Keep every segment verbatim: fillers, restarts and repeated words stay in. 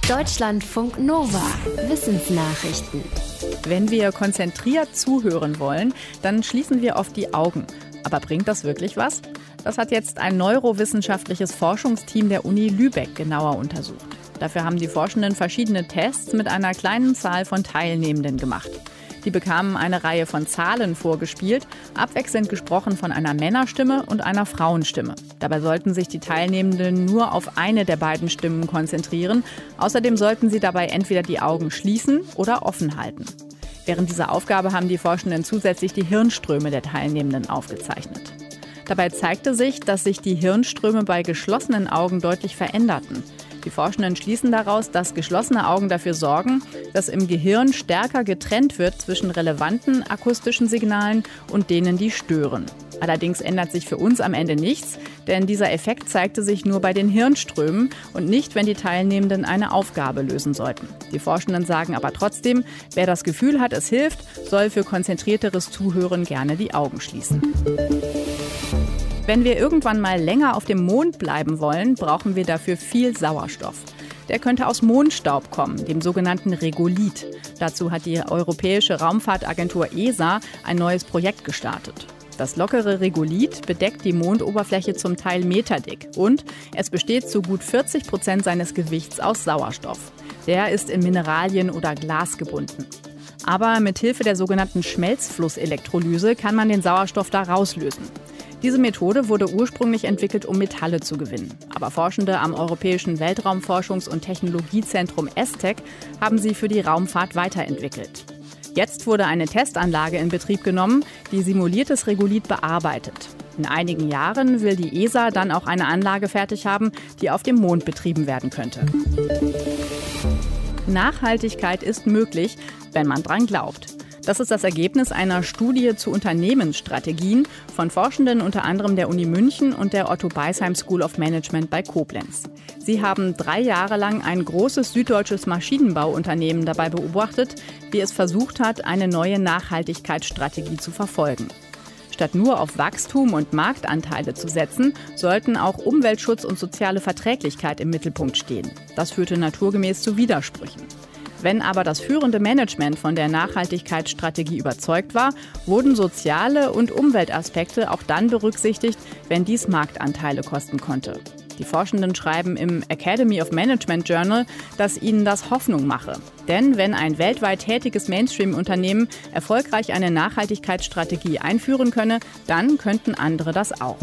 Deutschlandfunk Nova. Wissensnachrichten. Wenn wir konzentriert zuhören wollen, dann schließen wir oft die Augen. Aber bringt das wirklich was? Das hat jetzt ein neurowissenschaftliches Forschungsteam der Uni Lübeck genauer untersucht. Dafür haben die Forschenden verschiedene Tests mit einer kleinen Zahl von Teilnehmenden gemacht. Die bekamen eine Reihe von Zahlen vorgespielt, abwechselnd gesprochen von einer Männerstimme und einer Frauenstimme. Dabei sollten sich die Teilnehmenden nur auf eine der beiden Stimmen konzentrieren. Außerdem sollten sie dabei entweder die Augen schließen oder offen halten. Während dieser Aufgabe haben die Forschenden zusätzlich die Hirnströme der Teilnehmenden aufgezeichnet. Dabei zeigte sich, dass sich die Hirnströme bei geschlossenen Augen deutlich veränderten. Die Forschenden schließen daraus, dass geschlossene Augen dafür sorgen, dass im Gehirn stärker getrennt wird zwischen relevanten akustischen Signalen und denen, die stören. Allerdings ändert sich für uns am Ende nichts, denn dieser Effekt zeigte sich nur bei den Hirnströmen und nicht, wenn die Teilnehmenden eine Aufgabe lösen sollten. Die Forschenden sagen aber trotzdem, wer das Gefühl hat, es hilft, soll für konzentrierteres Zuhören gerne die Augen schließen. Wenn wir irgendwann mal länger auf dem Mond bleiben wollen, brauchen wir dafür viel Sauerstoff. Der könnte aus Mondstaub kommen, dem sogenannten Regolith. Dazu hat die Europäische Raumfahrtagentur E S A ein neues Projekt gestartet. Das lockere Regolith bedeckt die Mondoberfläche zum Teil meterdick und es besteht zu gut vierzig Prozent seines Gewichts aus Sauerstoff. Der ist in Mineralien oder Glas gebunden. Aber mit Hilfe der sogenannten Schmelzflusselektrolyse kann man den Sauerstoff da rauslösen. Diese Methode wurde ursprünglich entwickelt, um Metalle zu gewinnen. Aber Forschende am Europäischen Weltraumforschungs- und Technologiezentrum ESTEC haben sie für die Raumfahrt weiterentwickelt. Jetzt wurde eine Testanlage in Betrieb genommen, die simuliertes Regolith bearbeitet. In einigen Jahren will die E S A dann auch eine Anlage fertig haben, die auf dem Mond betrieben werden könnte. Nachhaltigkeit ist möglich, wenn man dran glaubt. Das ist das Ergebnis einer Studie zu Unternehmensstrategien von Forschenden unter anderem der Uni München und der Otto Beisheim School of Management bei Koblenz. Sie haben drei Jahre lang ein großes süddeutsches Maschinenbauunternehmen dabei beobachtet, wie es versucht hat, eine neue Nachhaltigkeitsstrategie zu verfolgen. Statt nur auf Wachstum und Marktanteile zu setzen, sollten auch Umweltschutz und soziale Verträglichkeit im Mittelpunkt stehen. Das führte naturgemäß zu Widersprüchen. Wenn aber das führende Management von der Nachhaltigkeitsstrategie überzeugt war, wurden soziale und Umweltaspekte auch dann berücksichtigt, wenn dies Marktanteile kosten konnte. Die Forschenden schreiben im Academy of Management Journal, dass ihnen das Hoffnung mache. Denn wenn ein weltweit tätiges Mainstream-Unternehmen erfolgreich eine Nachhaltigkeitsstrategie einführen könne, dann könnten andere das auch.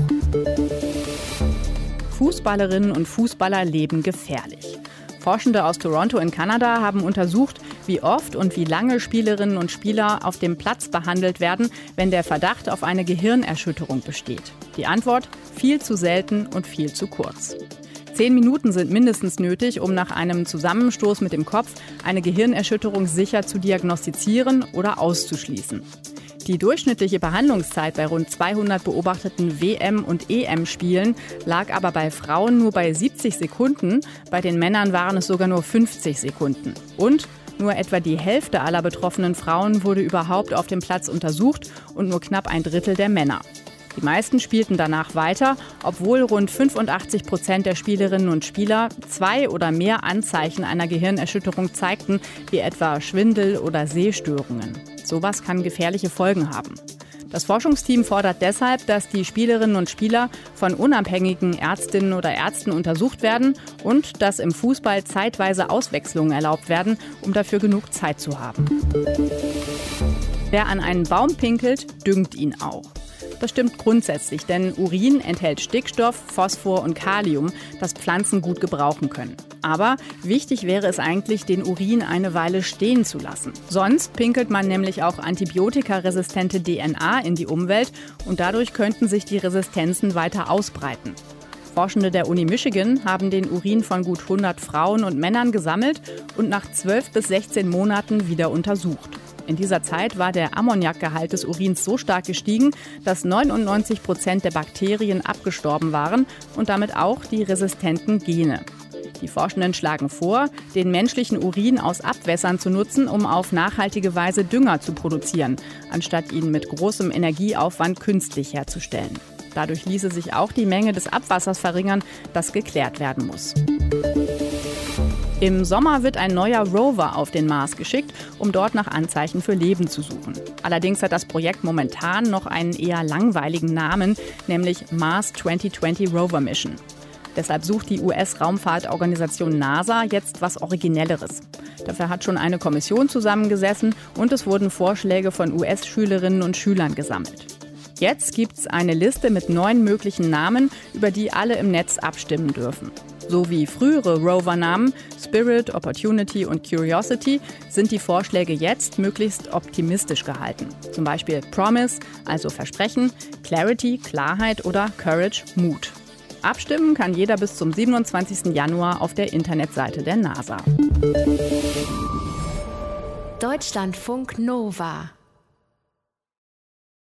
Fußballerinnen und Fußballer leben gefährlich. Forschende aus Toronto in Kanada haben untersucht, wie oft und wie lange Spielerinnen und Spieler auf dem Platz behandelt werden, wenn der Verdacht auf eine Gehirnerschütterung besteht. Die Antwort: viel zu selten und viel zu kurz. Zehn Minuten sind mindestens nötig, um nach einem Zusammenstoß mit dem Kopf eine Gehirnerschütterung sicher zu diagnostizieren oder auszuschließen. Die durchschnittliche Behandlungszeit bei rund zweihundert beobachteten W M- und E M-Spielen lag aber bei Frauen nur bei siebzig Sekunden, bei den Männern waren es sogar nur fünfzig Sekunden. Und nur etwa die Hälfte aller betroffenen Frauen wurde überhaupt auf dem Platz untersucht und nur knapp ein Drittel der Männer. Die meisten spielten danach weiter, obwohl rund fünfundachtzig Prozent der Spielerinnen und Spieler zwei oder mehr Anzeichen einer Gehirnerschütterung zeigten, wie etwa Schwindel oder Sehstörungen. Sowas kann gefährliche Folgen haben. Das Forschungsteam fordert deshalb, dass die Spielerinnen und Spieler von unabhängigen Ärztinnen oder Ärzten untersucht werden und dass im Fußball zeitweise Auswechslungen erlaubt werden, um dafür genug Zeit zu haben. Wer an einen Baum pinkelt, düngt ihn auch. Das stimmt grundsätzlich, denn Urin enthält Stickstoff, Phosphor und Kalium, das Pflanzen gut gebrauchen können. Aber wichtig wäre es eigentlich, den Urin eine Weile stehen zu lassen. Sonst pinkelt man nämlich auch antibiotikaresistente D N A in die Umwelt und dadurch könnten sich die Resistenzen weiter ausbreiten. Forschende der Uni Michigan haben den Urin von gut hundert Frauen und Männern gesammelt und nach zwölf bis sechzehn Monaten wieder untersucht. In dieser Zeit war der Ammoniakgehalt des Urins so stark gestiegen, dass neunundneunzig Prozent der Bakterien abgestorben waren und damit auch die resistenten Gene. Die Forschenden schlagen vor, den menschlichen Urin aus Abwässern zu nutzen, um auf nachhaltige Weise Dünger zu produzieren, anstatt ihn mit großem Energieaufwand künstlich herzustellen. Dadurch ließe sich auch die Menge des Abwassers verringern, das geklärt werden muss. Im Sommer wird ein neuer Rover auf den Mars geschickt, um dort nach Anzeichen für Leben zu suchen. Allerdings hat das Projekt momentan noch einen eher langweiligen Namen, nämlich Mars zwanzig zwanzig Rover Mission. Deshalb sucht die U S-Raumfahrtorganisation NASA jetzt was Originelleres. Dafür hat schon eine Kommission zusammengesessen und es wurden Vorschläge von U S-Schülerinnen und Schülern gesammelt. Jetzt gibt's eine Liste mit neun möglichen Namen, über die alle im Netz abstimmen dürfen. So wie frühere Rover-Namen Spirit, Opportunity und Curiosity sind die Vorschläge jetzt möglichst optimistisch gehalten. Zum Beispiel Promise, also Versprechen, Clarity, Klarheit oder Courage, Mut. Abstimmen kann jeder bis zum siebenundzwanzigsten Januar auf der Internetseite der NASA. Deutschlandfunk Nova